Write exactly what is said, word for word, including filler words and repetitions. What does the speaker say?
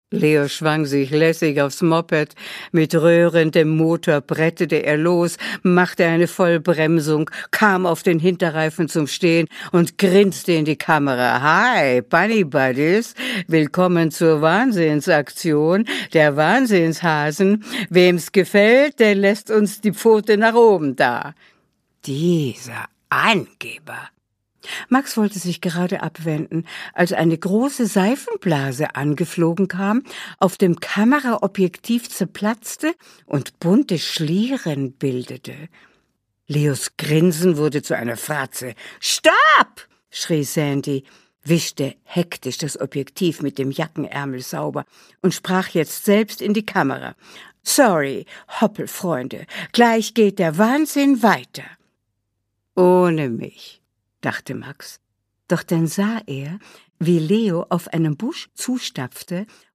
Leo schwang sich lässig aufs Moped. Mit röhrendem Motor brettete er los, machte eine Vollbremsung, kam auf den Hinterreifen zum Stehen und grinste in die Kamera. »Hi, Bunny Buddies, willkommen zur Wahnsinnsaktion der Wahnsinnshasen. Wem's gefällt, der lässt uns die Pfote nach oben da.« Dieser Angeber! Max wollte sich gerade abwenden, als eine große Seifenblase angeflogen kam, auf dem Kameraobjektiv zerplatzte und bunte Schlieren bildete. Leos Grinsen wurde zu einer Fratze. »Stopp!« schrie Sandy, wischte hektisch das Objektiv mit dem Jackenärmel sauber und sprach jetzt selbst in die Kamera. »Sorry, Hoppelfreunde, gleich geht der Wahnsinn weiter.« »Ohne mich«, dachte Max. Doch dann sah er, wie Leo auf einen Busch zustapfte